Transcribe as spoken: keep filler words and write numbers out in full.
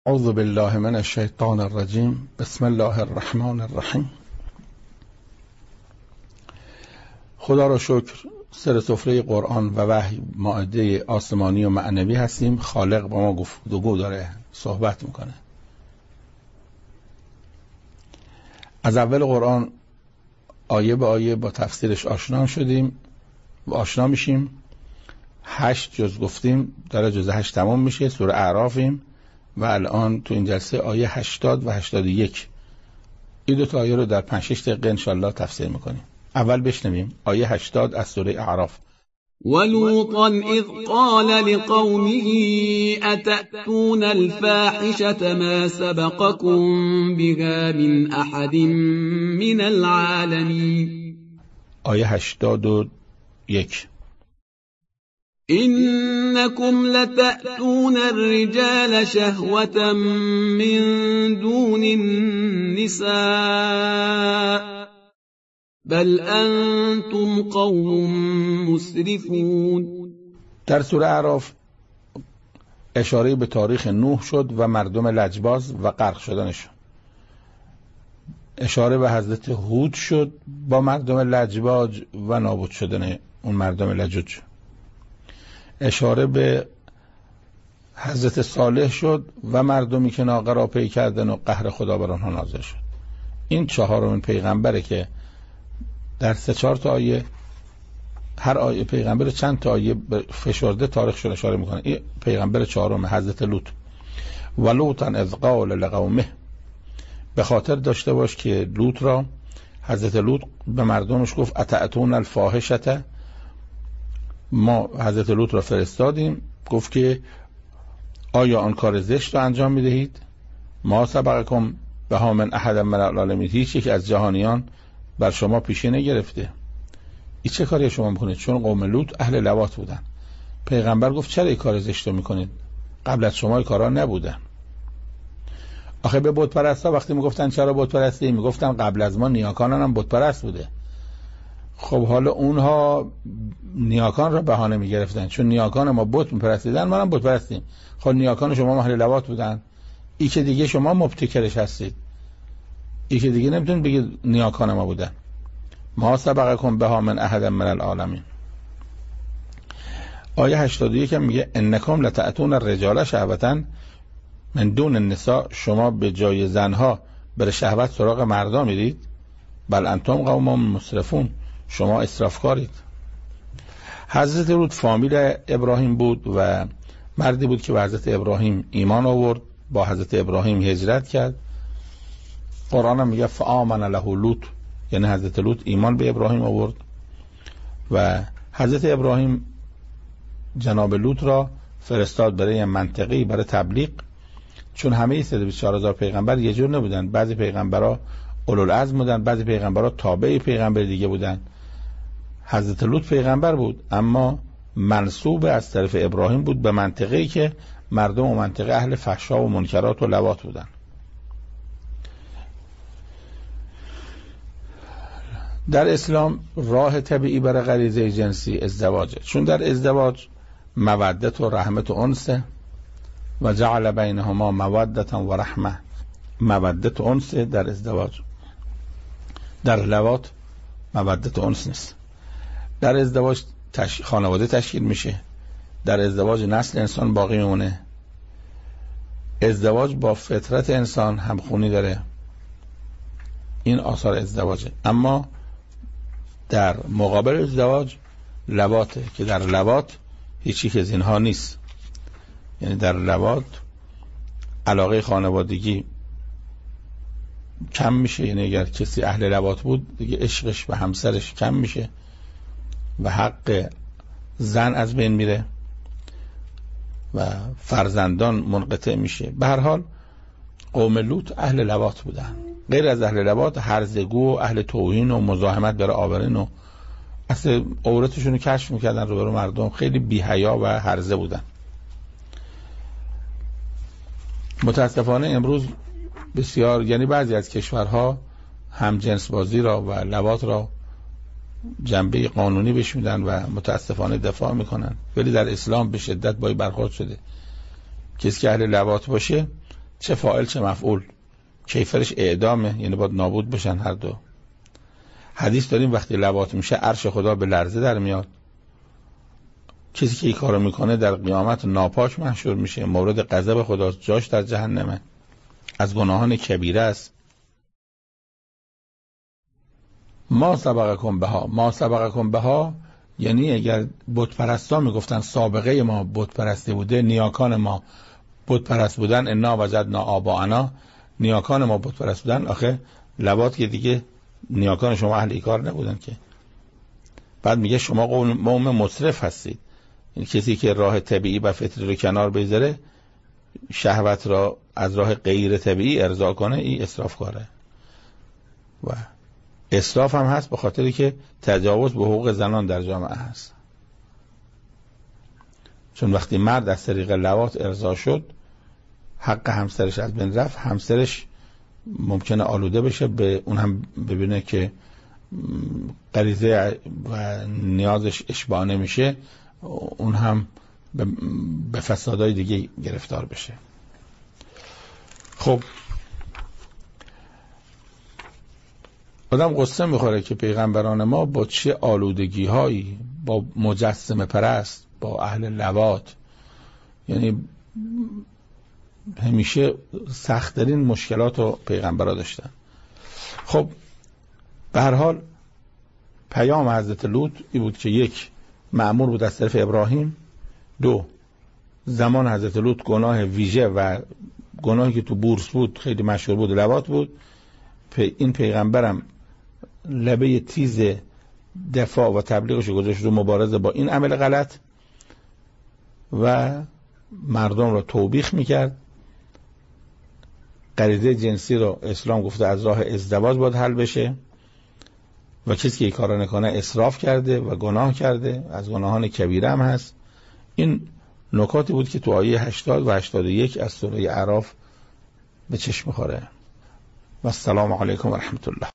اعوذ بالله من الشیطان الرجیم. بسم الله الرحمن الرحیم. خدا را شکر، سر سفره قرآن و وحی مائده آسمانی و معنوی هستیم. خالق با ما گفتگو داره، صحبت میکنه. از اول قرآن آیه به آیه با تفسیرش آشنا شدیم و آشنا میشیم. هشت جز گفتیم، در جز هشت تمام میشه. سوره اعرافیم و الان تو این جلسه آیه هشتاد و هشتاد و یک. این دو تا آیه رو در پنج شش دقیقه انشالله تفسیر میکنیم. اول بشنویم آیه هشتاد از سوره اعراف. ولوطا اذ قال لقومه اتأتون الفاحشة ما سبقكم بها من احد من العالمین. آیه هشتاد و یک. إنكم لتأتون الرجال شهوة من دون النساء بل أنتم قوم مسرفون. در سوره اعراف اشاره به تاریخ نوح شد و مردم لجباز و غرق شدنشون. اشاره به حضرت هود شد با مردم لجباز و نابود شدن اون مردم لجوج. اشاره به حضرت صالح شد و مردمی که ناقه را پی کردن و قهر خدا بر آنها نازل شد. این چهارمین پیغمبره که در سه چهار تا آیه، هر آیه پیغمبر چند تا آیه فشرده تاریخشون اشاره میکنه. این پیغمبر چهارم حضرت لوط. و لوطا اذ قال لقومه، به خاطر داشته باش که لوط را، حضرت لوط به مردمش گفت اتأتون الفاحشة. ما حضرت لوط را فرستادیم، گفت که آیا آن کار زشت را انجام میدهید؟ ما سبقکم بها من احد من العالمین، هیچ یک از جهانیان بر شما پیشی نگرفته. این چه کاری شما میکنید؟ چون قوم لوط اهل لواط بودن. پیغمبر گفت چرا این کار زشت رو میکنید؟ قبل از شما این کارا نبودن. آخه به بت پرستا وقتی میگفتن چرا بت پرستی، میگفتن قبل از ما نیاکانان هم بت پرست بوده. خب حالا اونها نیاکان را بهانه میگرفتن، چون نیاکان ما بت میپرستیدن، ما هم بت پرستیم. خب نیاکان شما اهل لواط بودن، این که دیگه شما مبتکرش هستید، این که دیگه نمیتونید بگید نیاکان ما بودن. ما سبقکم بها من احد من العالمین. آیه هشتاد و یک میگه انکم لتأتون الرجال شهوة من دون النساء، شما به جای زنها بر شهوت سراغ مردا میرید. بل انتم قوم مسرفون، شما اسرافکارید. حضرت لوط فامیل ابراهیم بود و مردی بود که به حضرت ابراهیم ایمان آورد، با حضرت ابراهیم هجرت کرد. قرآن هم میگه فآمن له لوط، یعنی حضرت لوط ایمان به ابراهیم آورد و حضرت ابراهیم جناب لوط را فرستاد برای منطقی، برای تبلیغ. چون همه صد و بیست و چهار هزار پیغمبر یه جور نبودن، بعضی پیغمبرها اولوالعزم بودن، بعضی پیغمبرها تابع پیغمبر دیگه بودن. حضرت لوط پیغمبر بود اما منسوب از طرف ابراهیم بود به منطقه‌ای که مردم و منطقه اهل فحشا و منکرات و لواط بودن. در اسلام راه طبیعی برای غریزه جنسی ازدواجه، چون در ازدواج مودت و رحمت و انس و جعل بینهما مودت و رحمه. مودت و انس در ازدواج، در لواط مودت و انس نیست. در ازدواج تش... خانواده تشکیل میشه، در ازدواج نسل انسان باقی میمونه، ازدواج با فطرت انسان همخونی داره. این آثار ازدواجه. اما در مقابل ازدواج لواطه که در لواط هیچی که از اینها نیست. یعنی در لواط علاقه خانوادگی کم میشه، یعنی اگر کسی اهل لواط بود دیگه عشقش به همسرش کم میشه و حق زن از بین میره و فرزندان منقطع میشه. به هر حال قوم لوط اهل لواط بودن. غیر از اهل لواط هرزگو و اهل توهین و مزاحمت برای آورین و اصلا عورتشون رو کشف میکردن رو برای مردم. خیلی بی‌حیا و هرزه بودن. متاسفانه امروز بسیار، یعنی بعضی از کشورها هم جنس بازی را و لواط را جنبه قانونی بهش میدن و متاسفانه دفاع میکنن، ولی در اسلام به شدت با برخورد شده. کسی که اهل لواط باشه چه فاعل چه مفعول، کیفرش اعدامه، یعنی باید نابود بشن هر دو. حدیث داریم وقتی لواط میشه عرش خدا به لرزه در میاد، کسی که این کارو میکنه در قیامت ناپاک محشور میشه، مورد غضب خداست، جاش در جهنمه، از گناهان کبیره است. ما سبقکم بها، ما سبقکم بها یعنی اگر بت پرستا میگفتن سابقه ما بت پرستی بوده، نیاکان ما بت پرست بودن، انا وجدنا آباءنا، نیاکان ما بت پرست بودن، آخه لواط که دیگه نیاکان شما اهل ایکار نبودن که. بعد میگه شما قوم مصرف هستید، این کسی که راه طبیعی و فطری رو کنار بذاره، شهوت را از راه غیر طبیعی ارضا کنه، این اسراف کاره. و اسراف هم هست به خاطری که تجاوز به حقوق زنان در جامعه هست، چون وقتی مرد از طریق لواط ارضا شد، حق همسرش از بین رفت، همسرش ممکنه آلوده بشه، به اون هم ببینه که غریزه و نیازش اشباع نمیشه، اون هم به فسادهای دیگه گرفتار بشه. خب آدم قصه میخوره که پیغمبران ما با چه آلودگی هایی، با مجسمه پرست، با اهل لواط، یعنی همیشه سخت‌ترین مشکلات رو پیغمبرها داشتن. خب به هر حال پیام حضرت لوط این بود که یک، مأمور بود از طرف ابراهیم، دو، زمان حضرت لوط گناه ویژه و گناهی که تو بورس بود خیلی مشهور بود لواط بود. این پیغمبرم لبه تیز دفاع و تبلیغش گذاشت رو مبارزه با این عمل غلط و مردم را توبیخ میکرد. غریزه جنسی رو اسلام گفته از راه ازدواج باید حل بشه و کسی که این کارا نکنه اسراف کرده و گناه کرده، از گناهان کبیره هم هست. این نکاتی بود که تو آیه هشتاد و هشتاد و یک از سوره اعراف به چشم می‌خوره. و السلام علیکم و رحمت الله.